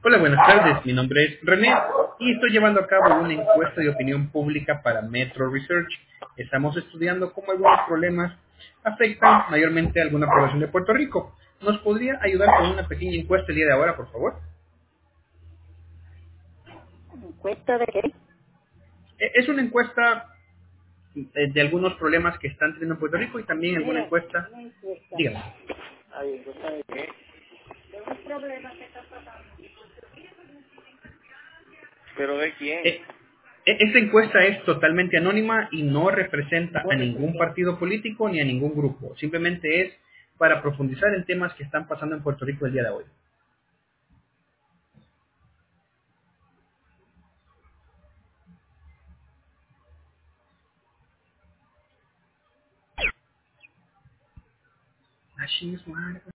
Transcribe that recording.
Hola, buenas tardes. Mi nombre es René y estoy llevando a cabo una encuesta de opinión pública para Metro Research. Estamos estudiando cómo algunos problemas afectan mayormente a alguna población de Puerto Rico. ¿Nos podría ayudar con una pequeña encuesta el día de ahora, por favor? ¿Encuesta de qué? Es una encuesta de algunos problemas que están teniendo en Puerto Rico y también alguna Mira, encuesta. una encuesta. Dígame. Ay, ¿encuesta de qué? De un problema que está pasando. ¿Pero de quién? Eh, Esta encuesta es totalmente anónima y no representa No a ningún representa. partido político ni a ningún grupo. Simplemente es para profundizar en temas que están pasando en Puerto Rico el día de hoy. Así es, Marco.